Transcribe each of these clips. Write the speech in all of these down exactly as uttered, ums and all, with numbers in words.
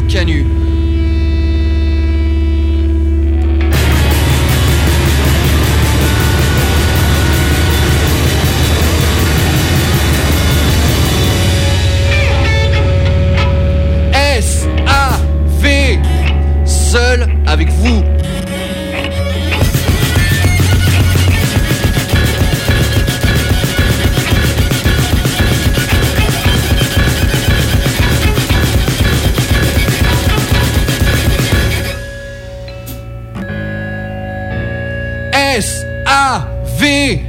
Canu. S A V, seul avec vous. S A V.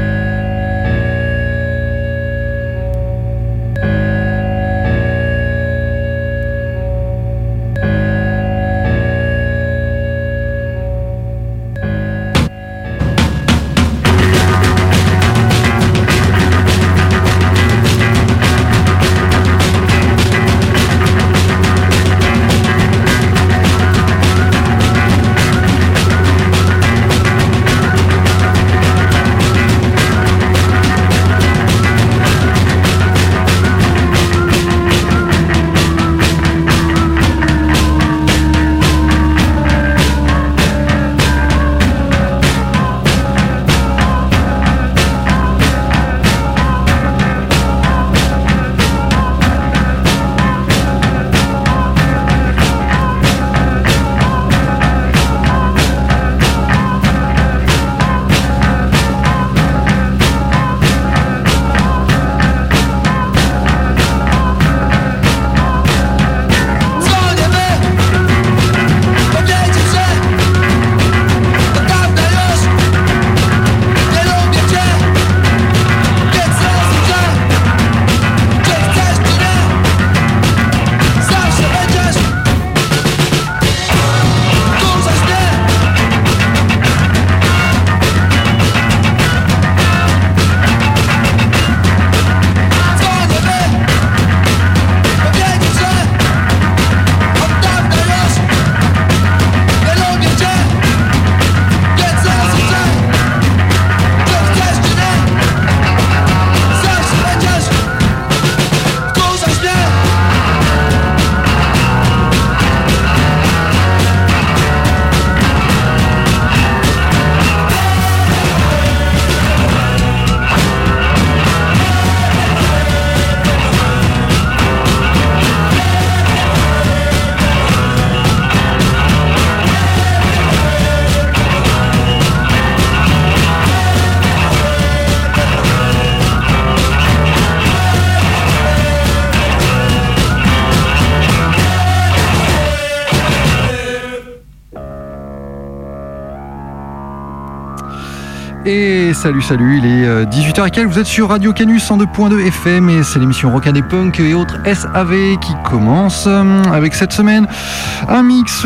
Et salut, salut, il est dix-huit heures et vous êtes sur Radio Canu cent deux point deux F M et c'est l'émission Rock'n'Roll et Punk et autres S A V qui commence avec cette semaine un mix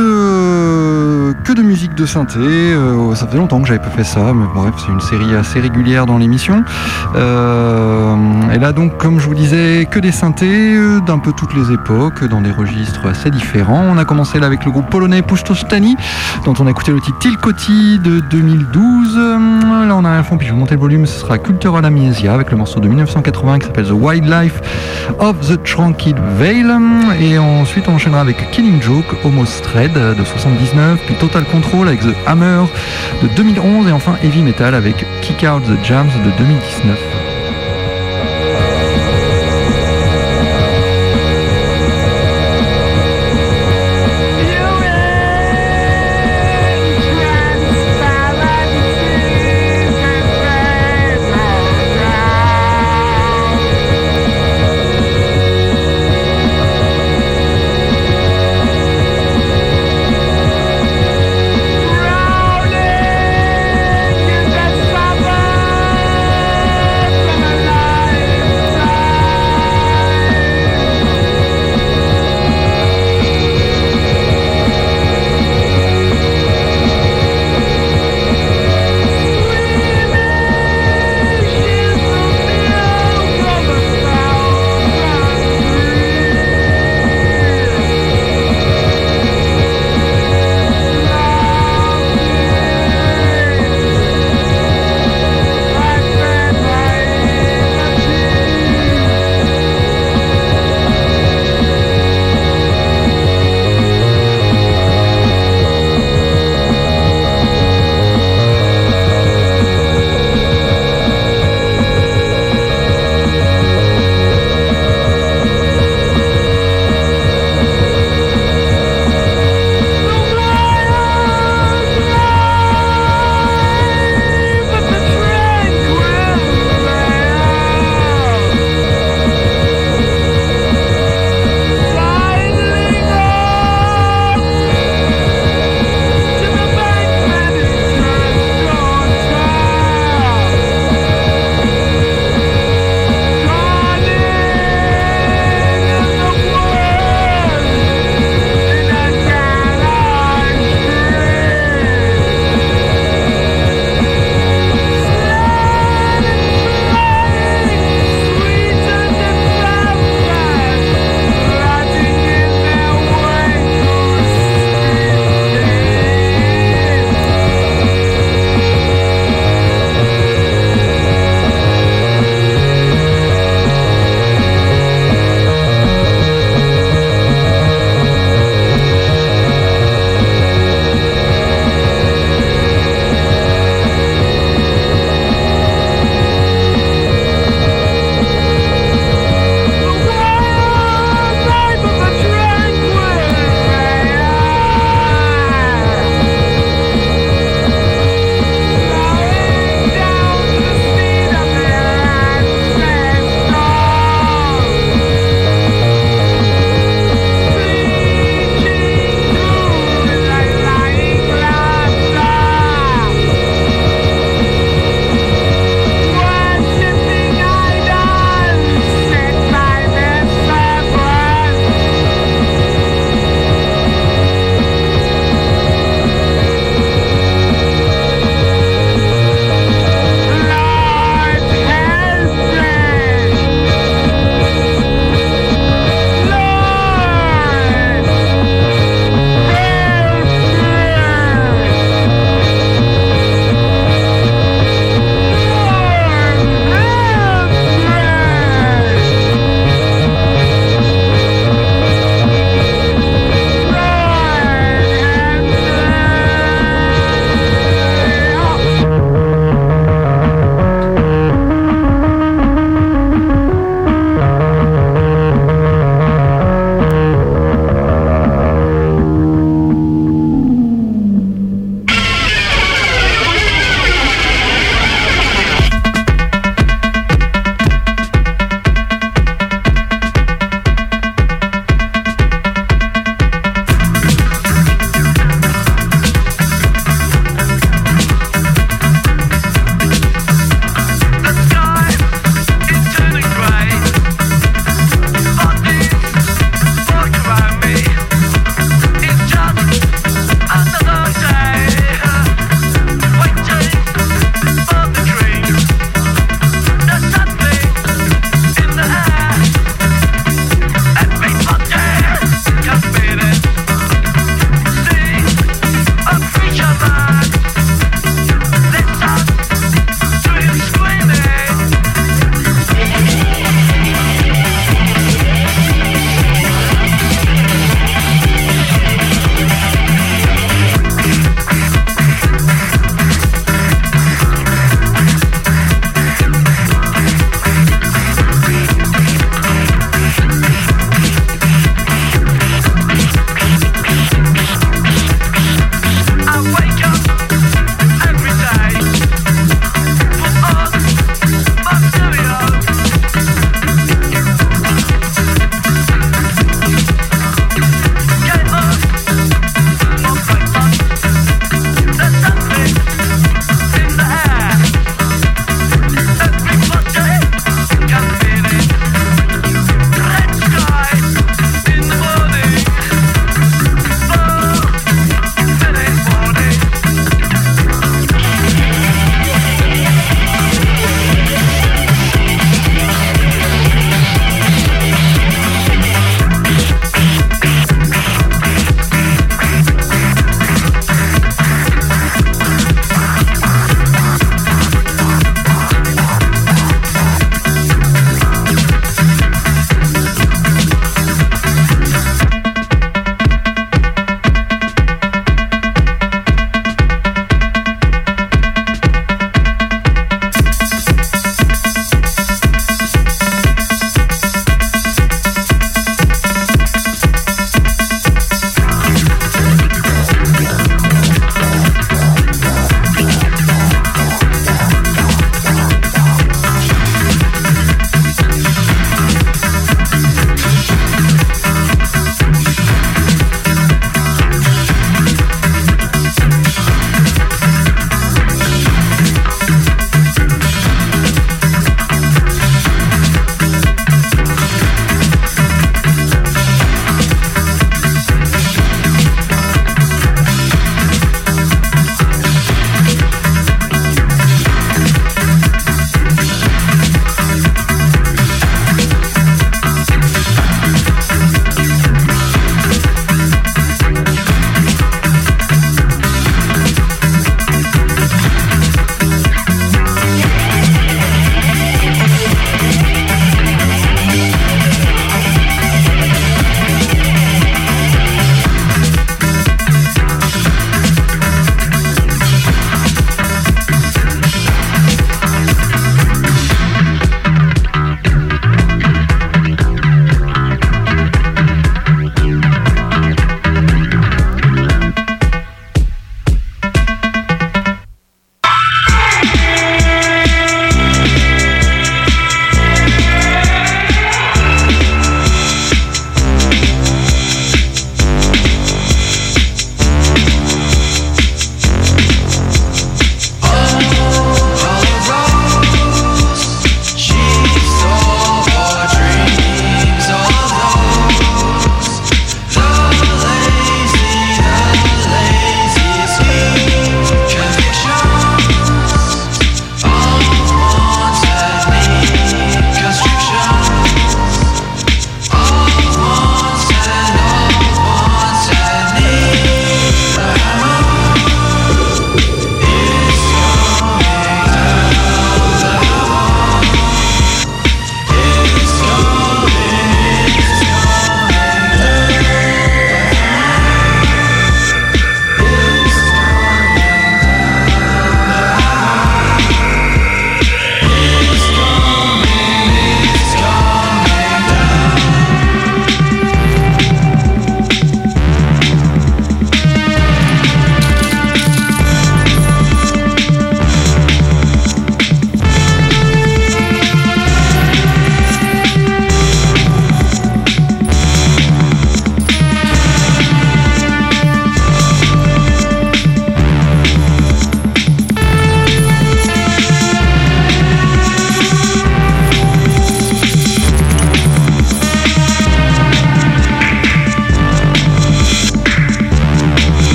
euh, que de musique de synthé. Euh, ça faisait longtemps que j'avais pas fait ça, mais bref, c'est une série assez régulière dans l'émission. Euh, et là donc, comme je vous disais, que des synthés euh, d'un peu toutes les époques, dans des registres assez différents. On a commencé là avec le groupe polonais Pusztostani, dont on a écouté le titre Tilkoti de deux mille douze. Là on a un fond, puis je vais monter le volume, ce sera Cultural Amnesia avec le morceau de dix-neuf cent quatre-vingts qui s'appelle The Wildlife of the Tranquil Vale. Et ensuite on enchaînera avec Killing Joke, Almost Thread de soixante-dix-neuf, puis Total Control avec The Hammer de deux mille onze et enfin Heavy Metal avec Kick Out the Jams de deux mille dix-neuf.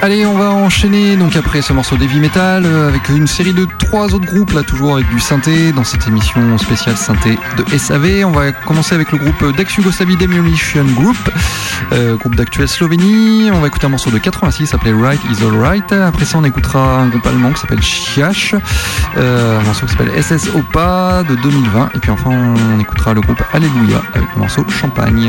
Allez, on va enchaîner donc après ce morceau d'heavy metal euh, avec une série de trois autres groupes, là toujours avec du synthé dans cette émission spéciale synthé de S A V. On va commencer avec le groupe d'ex-Yougoslavie Demolition Group, euh, groupe d'actuelle Slovénie. On va écouter un morceau de quatre-vingt-six appelé Right Is Alright. Après ça, on écoutera un groupe allemand qui s'appelle Chiash, euh, un morceau qui s'appelle S S Opa de deux mille vingt. Et puis enfin, on écoutera le groupe Alléluia avec le morceau Champagne.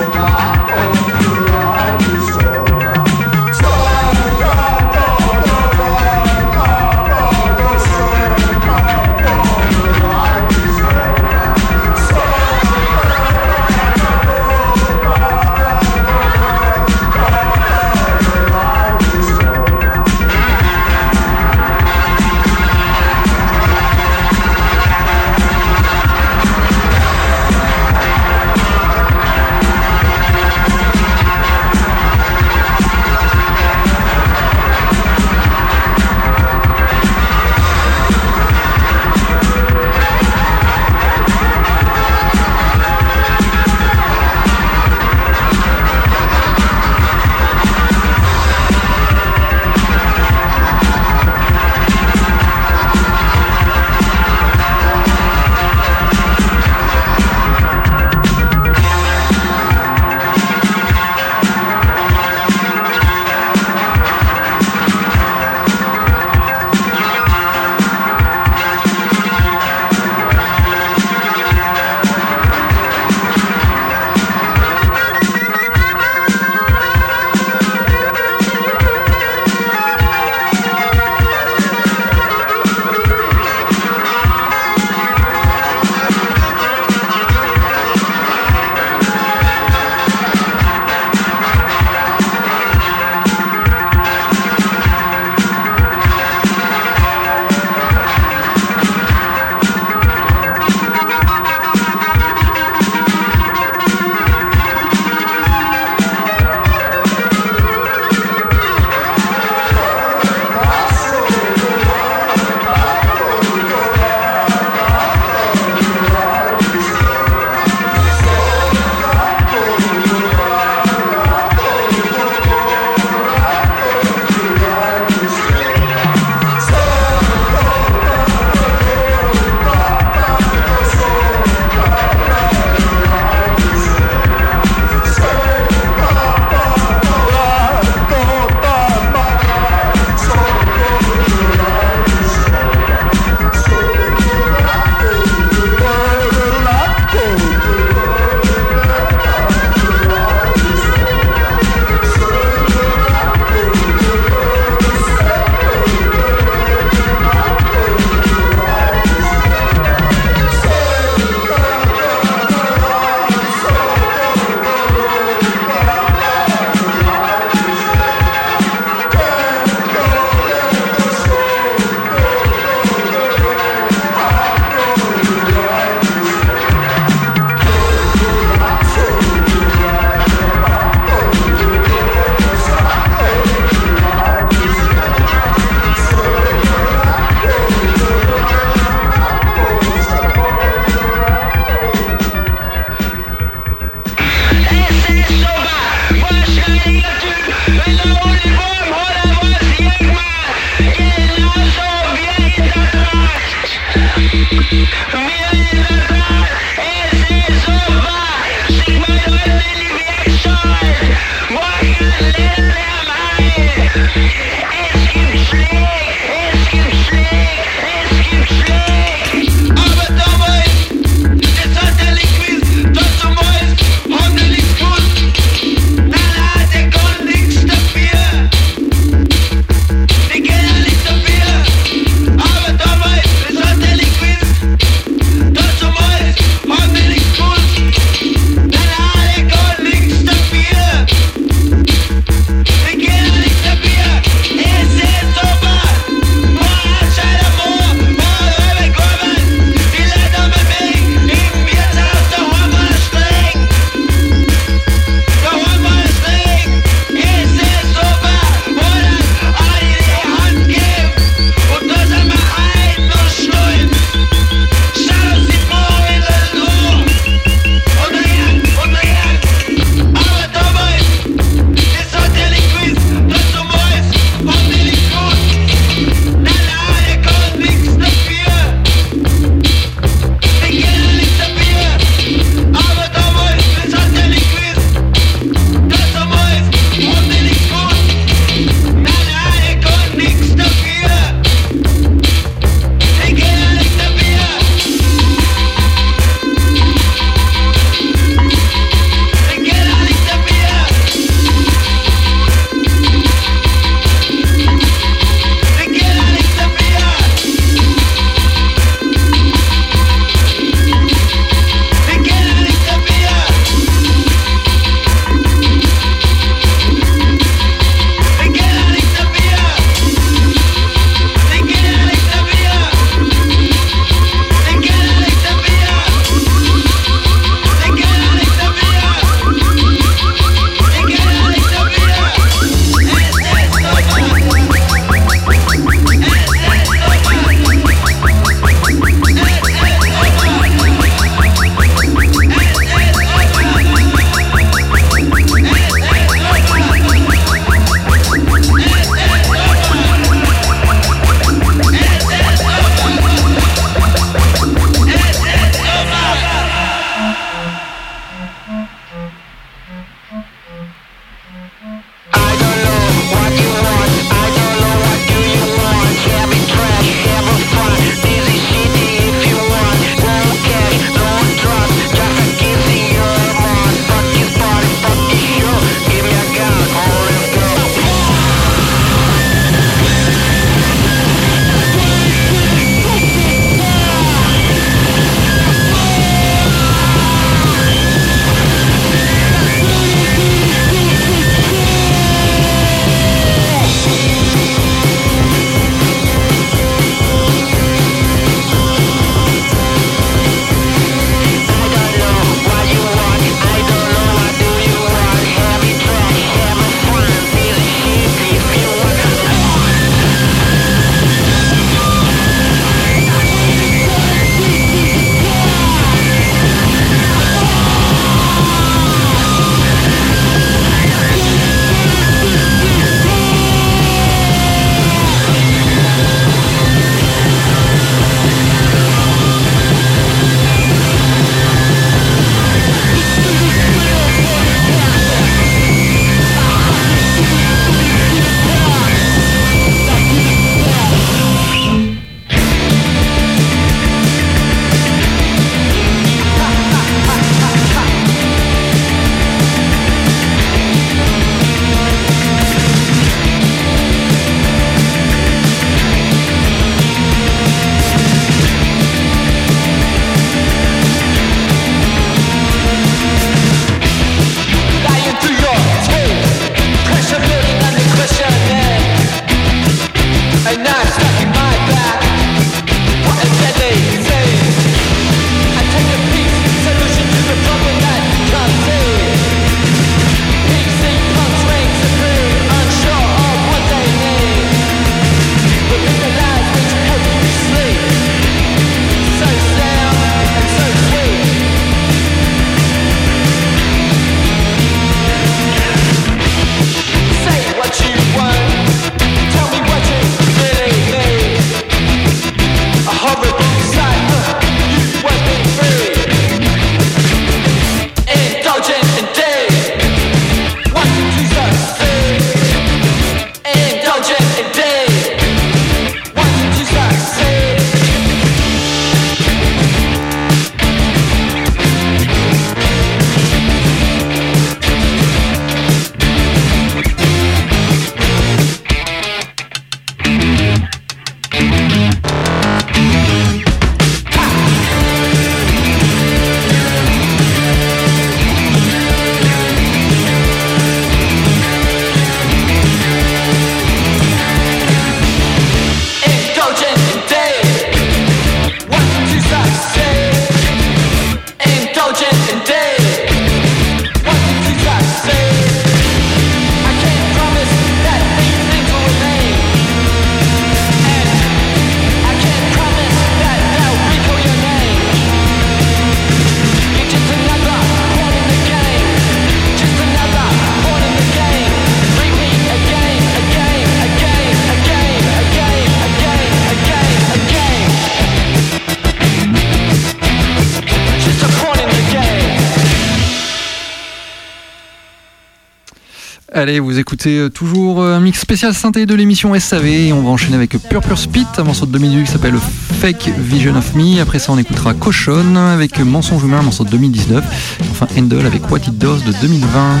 Allez, vous écoutez toujours un mix spécial synthé de l'émission S A V et on va enchaîner avec Purple Spit, un morceau de deux mille huit qui s'appelle Fake Vision of Me. Après ça, on écoutera Caution avec Mensonge Humain, un morceau de deux mille dix-neuf. Et enfin, Handle avec What It Does de deux mille vingt.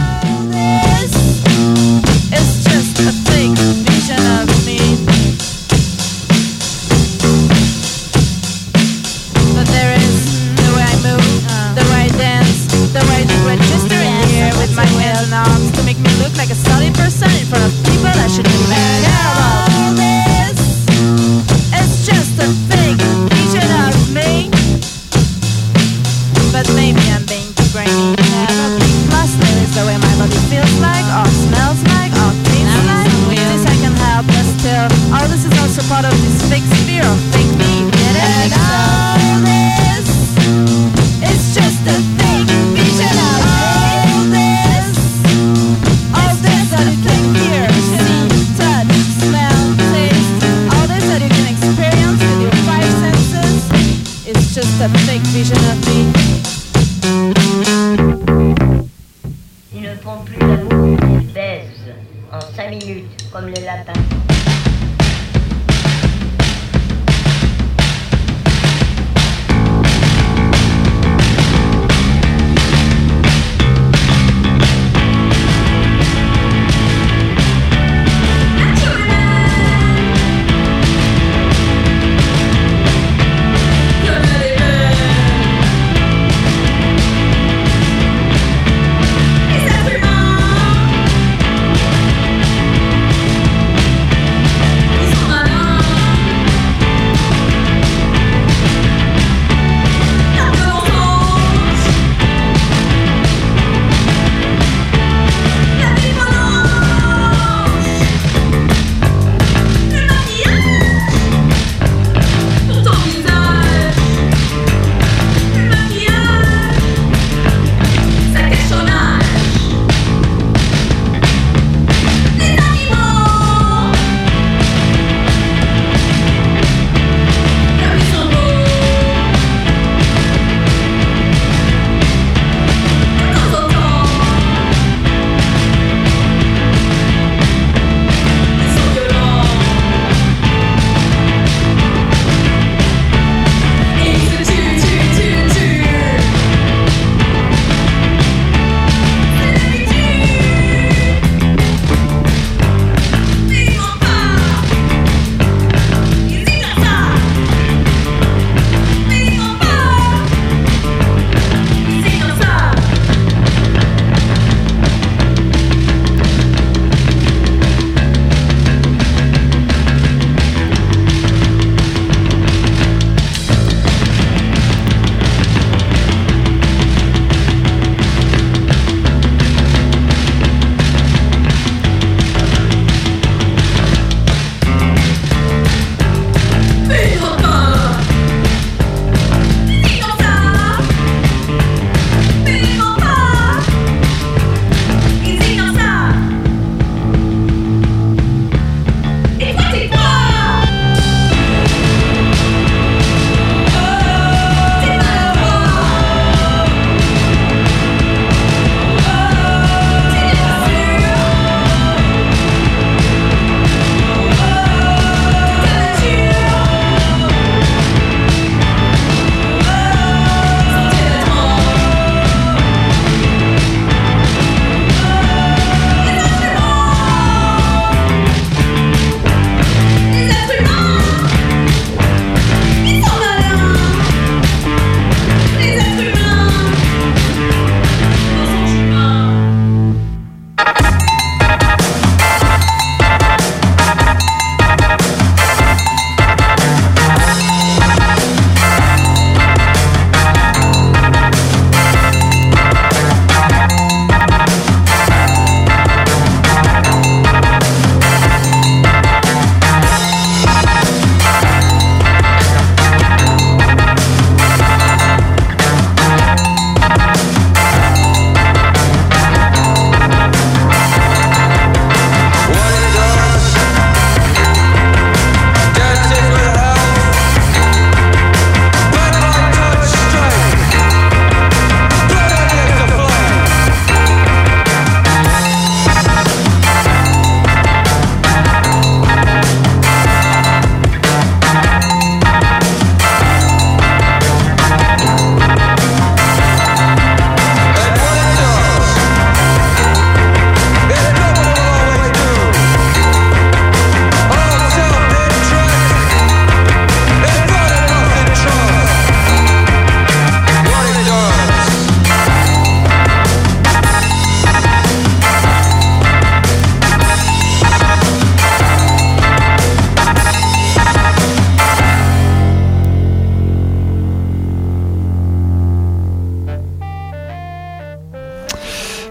Like a solid person in front of people I shouldn't even care about. This is just a fake vision of me. But maybe I'm being too brainy. Never be plus there is the way my body feels like, or smells like, or tastes like. This I can help, but still, all this is also part of this fake sphere of fake me. Get it? All this is just a fake vision of me. Just a fake vision of me. Ils ne font plus l'amour, ils baisent en cinq minutes comme les lapins.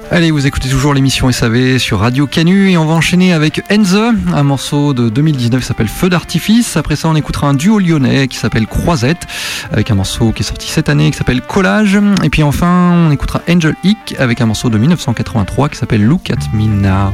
Allez, vous écoutez toujours l'émission S A V sur Radio Canu et on va enchaîner avec Enze, un morceau de deux mille dix-neuf qui s'appelle Feu d'artifice. Après ça, on écoutera un duo lyonnais qui s'appelle Croisette avec un morceau qui est sorti cette année qui s'appelle Collage. Et puis enfin, on écoutera Angel Hick avec un morceau de dix-neuf cent quatre-vingt-trois qui s'appelle Look at Me Now.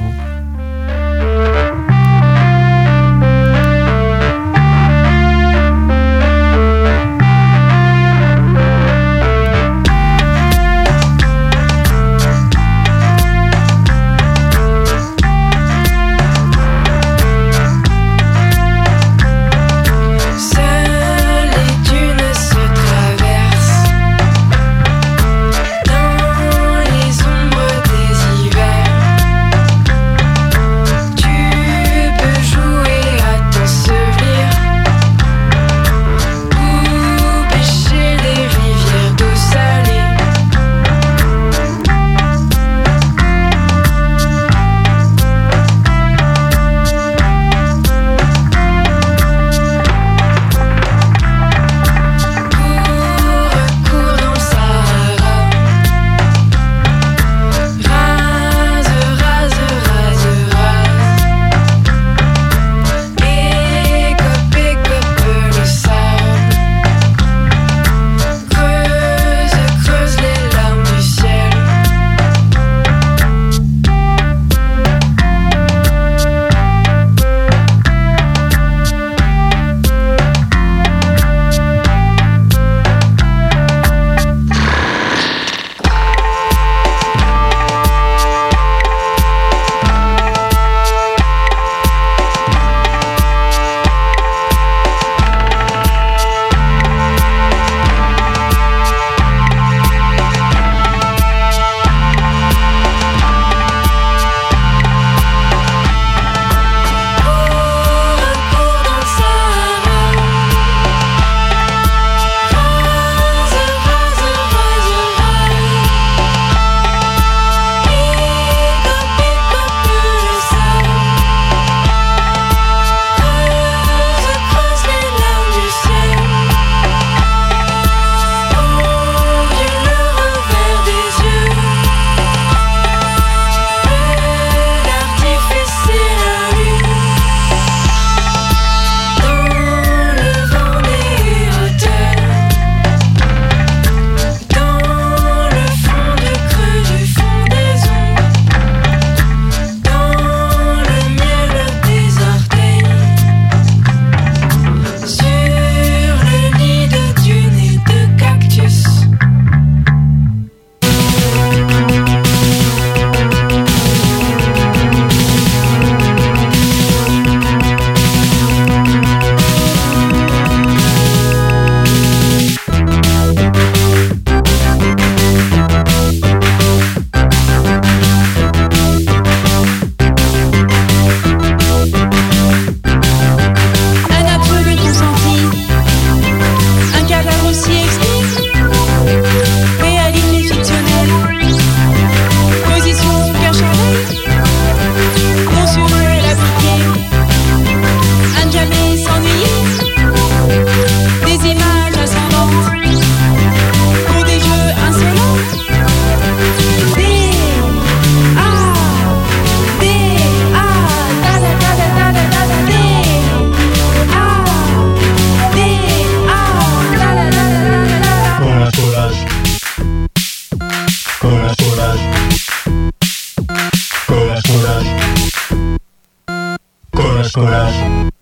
Collage.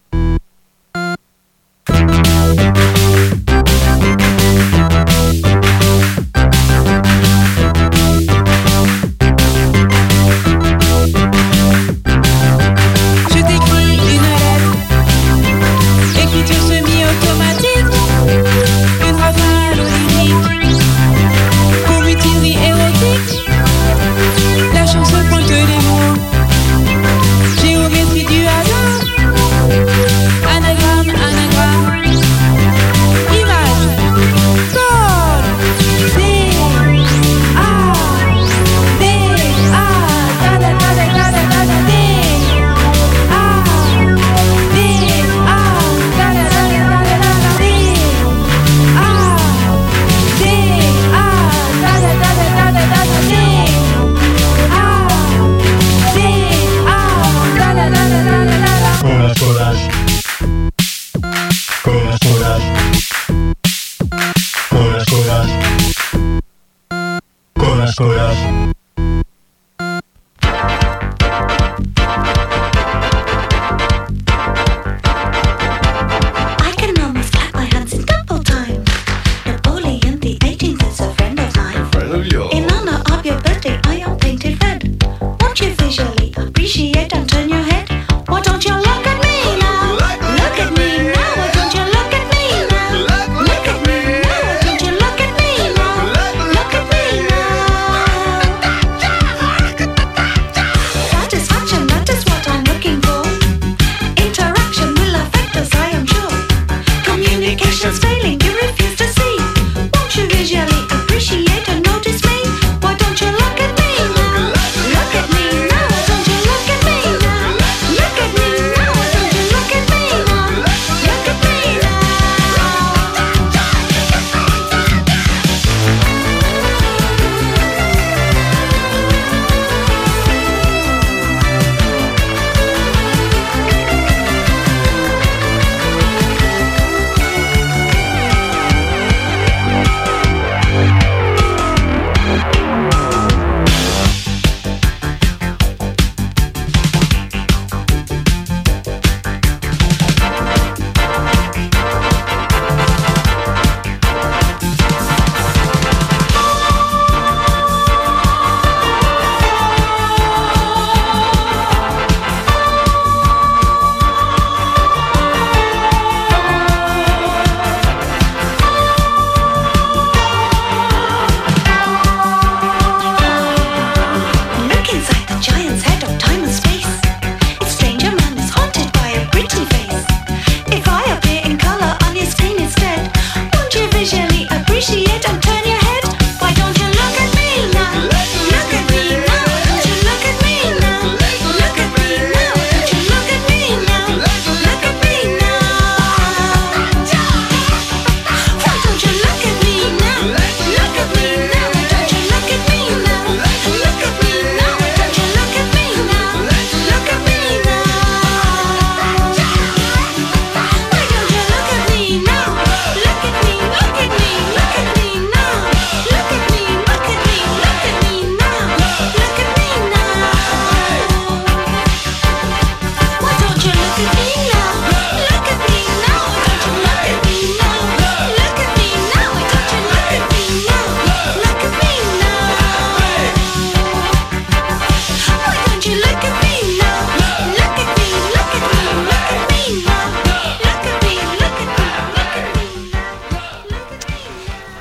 La chance pointe les mots, géométrie du hasard.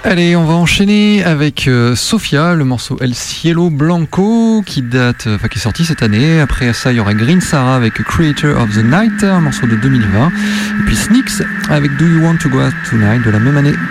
Allez, on va enchaîner avec euh, Sofia, le morceau El Cielo Blanco qui date, enfin qui est sorti cette année. Après ça, il y aura Green Sarah avec Creator of the Night, un morceau de deux mille vingt. Et puis Sneaks avec Do You Want to Go Out Tonight de la même année.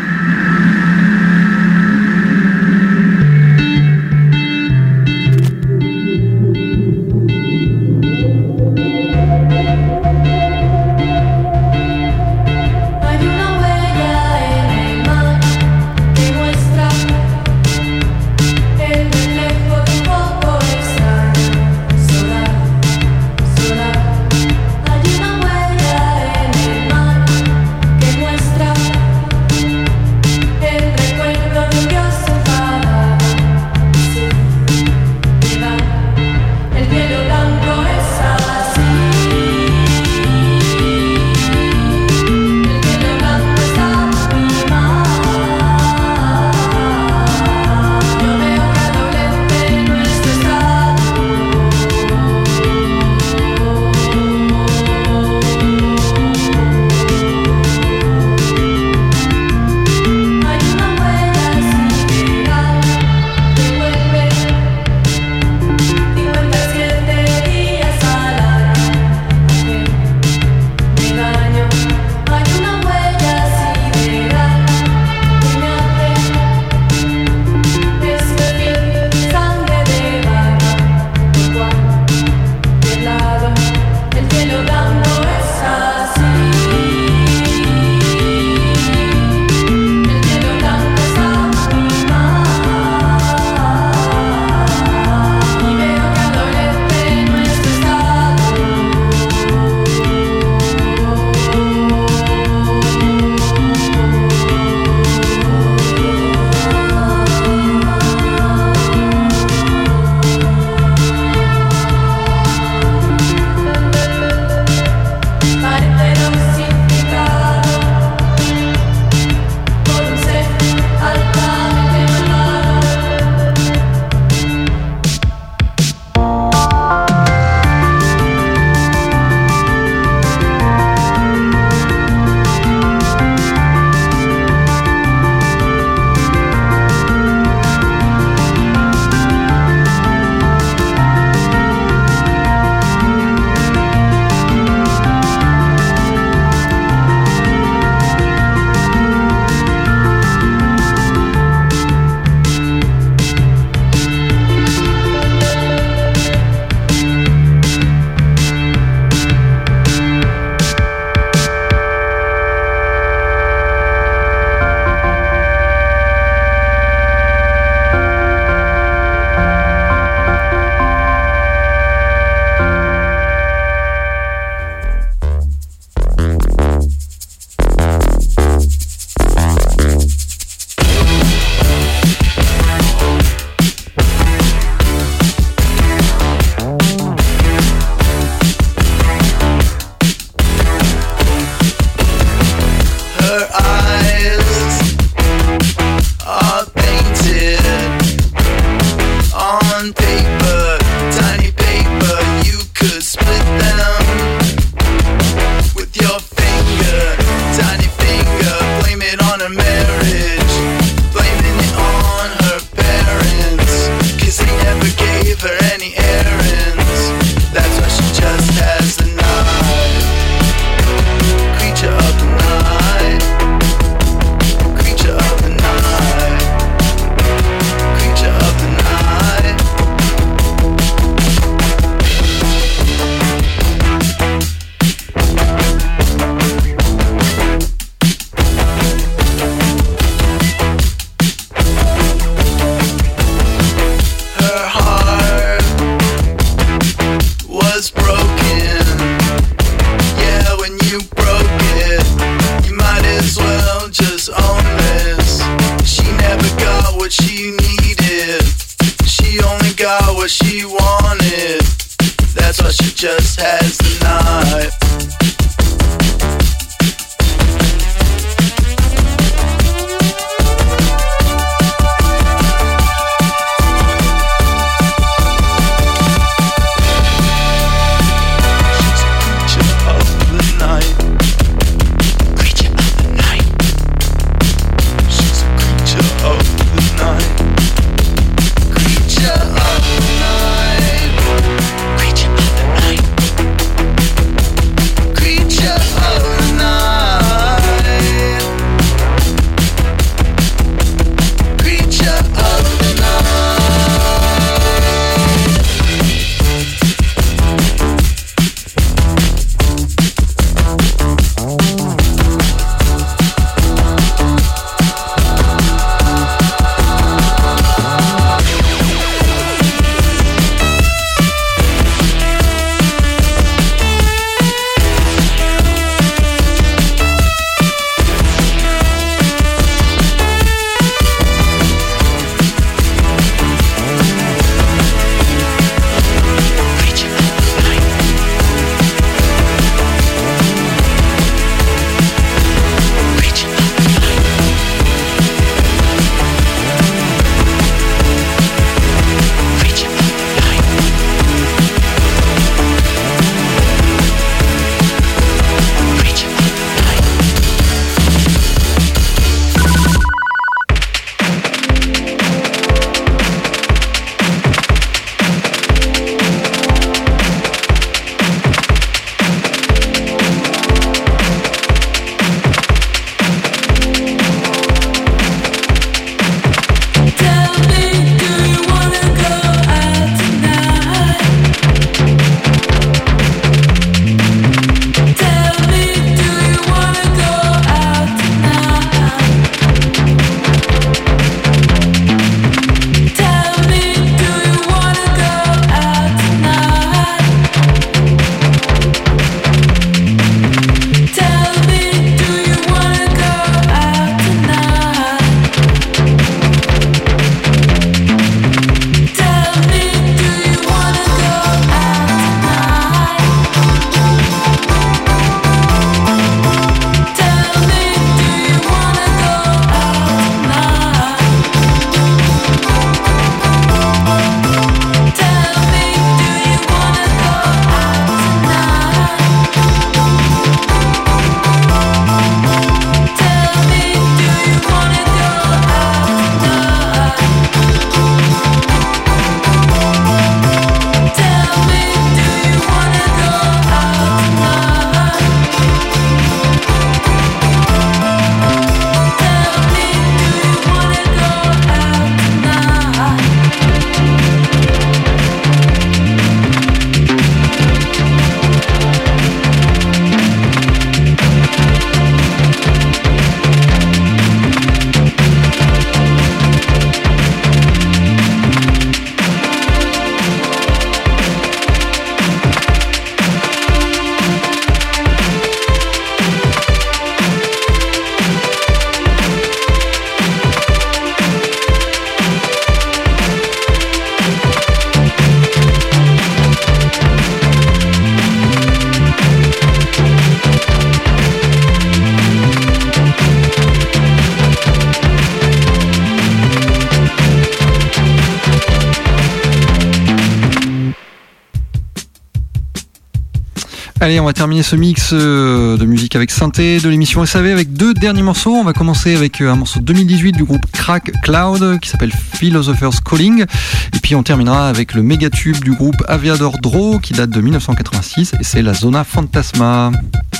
just has the knife. Creature of the night. She's a creature Allez, on va terminer ce mix de musique avec synthé de l'émission S A V avec deux derniers morceaux. On va commencer avec un morceau deux mille dix-huit du groupe Crack Cloud qui s'appelle Philosopher's Calling. Et puis on terminera avec le méga tube du groupe Aviador Draw qui date de dix-neuf cent quatre-vingt-six et c'est la Zona Fantasma.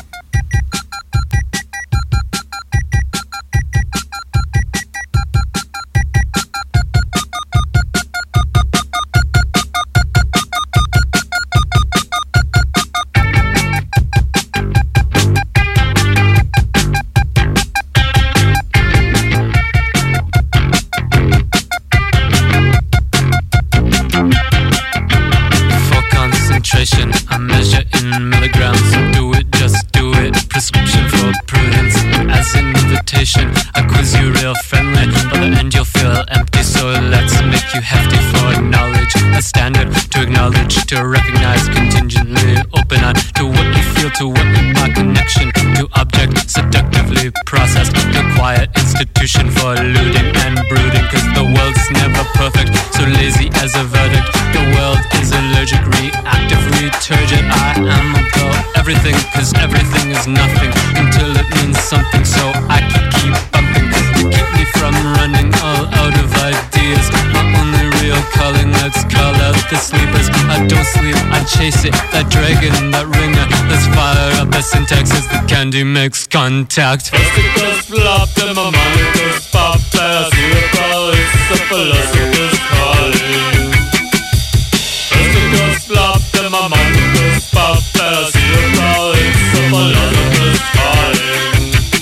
I measure in milligrams. Do it, just do it. Prescription for prudence. As an invitation, I quiz you real friendly. By the end you'll feel empty, so let's make you hefty for knowledge. A standard to acknowledge, to recognize contingently. Open on to what you feel, to what you are. Connection to object, seductively processed. To quiet institution for looting and brooding. Cause the world's never perfect, so lazy as a verdict. The world is allergic, reactive, turgid. I am above everything, cause everything is nothing until it means something, so I can keep bumping to keep me from running all out of ideas. My only real calling, let's call out the sleepers. I don't sleep, I chase it, that dragon, that ringer. Let's fire up the syntax as the candy makes contact. First it goes flop, then my mind goes pop. I see the ball, it's a philosopher's calling. Flop, then my mind goes pop. I see the ball, it's a philosopher's calling.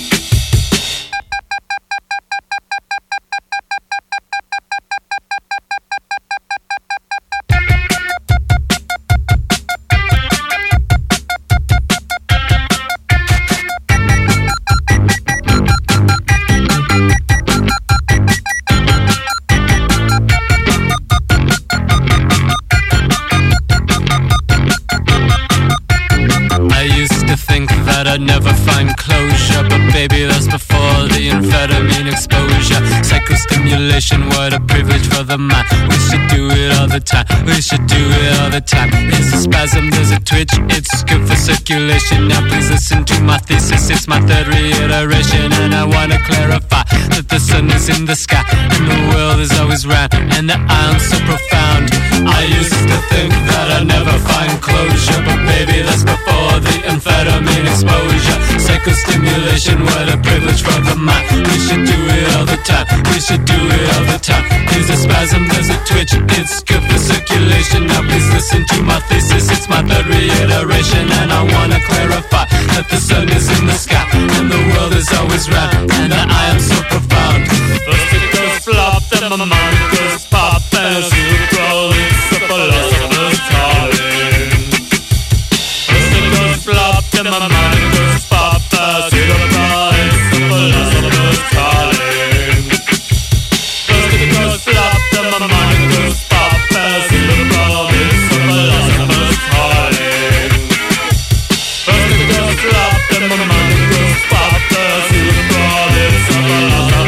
I'd never find closure, but baby that's before the amphetamine exposure. Psychostimulation, what a privilege for the mind. We should do it all the time, we should do it all the time. It's a spasm, there's a twitch, it's good for circulation. Now please listen to my thesis, it's my third reiteration. And I wanna clarify that the sun is in the sky and the world is always round, and that I am so profound. I used to think that I'd never find closure, but baby that's before the amphetamine exposure. Psychostimulation, what a privilege for the mind. We should do it all the time, we should do it all the time. There's a spasm, there's a twitch, it's good for circulation. Now please listen to my thesis, it's my third reiteration. And I wanna clarify that the sun is in the sky and the world is always round, and that I am so profound. First it goes flop, then my mind goes pop. And I see the ball, it's a philosopher's calling. First it goes flop, then my mind goes pop. I see the ball, it's a philosopher's calling. First it goes flop, then my mind goes pop. I see the ball, it's a philosopher's calling. First it goes flop, then my mind goes pop. I see the ball, it's a philosopher's calling.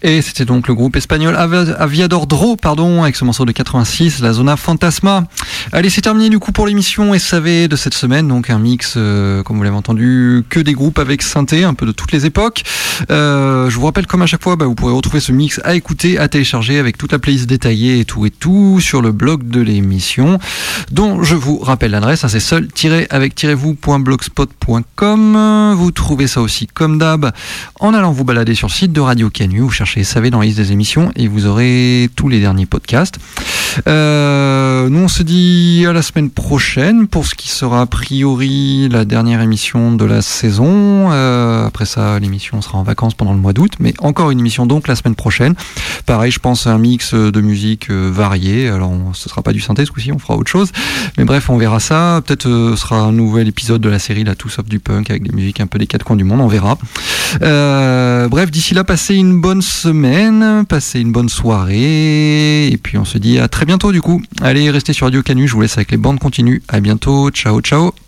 Et c'était donc le groupe espagnol Aviador Dro, pardon, avec ce morceau de quatre-vingt-six, la Zona Fantasma. Allez, c'est terminé du coup pour l'émission S A V de cette semaine, donc un mix, euh, comme vous l'avez entendu, que des groupes avec synthé, un peu de toutes les époques. Euh, je vous rappelle, comme à chaque fois, bah, vous pourrez retrouver ce mix à écouter, à télécharger avec toute la playlist détaillée et tout et tout sur le blog de l'émission, dont je vous rappelle l'adresse, hein, c'est seul-avec-vous.blogspot point com. Vous trouvez ça aussi comme d'hab en allant vous balader sur le site de Radio Canu, vous cherchez S A V dans la liste des émissions et vous aurez tous les derniers podcasts. Euh, nous on se dit à la semaine prochaine pour ce qui sera a priori la dernière émission de la saison. Euh, après ça, l'émission sera en vacances pendant le mois d'août, mais encore une émission donc la semaine prochaine. Pareil, je pense à un mix de musique variée. Alors on, ce sera pas du synthé ce coup-ci, on fera autre chose. Mais bref, on verra ça. Peut-être euh, ce sera un nouvel épisode de la série là, tout sauf du punk avec des musiques un peu des quatre coins du monde. On verra. Euh, bref, d'ici là, passez une bonne semaine, passez une bonne soirée, et puis on se dit à très bientôt du coup. Allez, restez sur Radio Canu, je vous laisse avec les bandes continues. À bientôt, ciao ciao.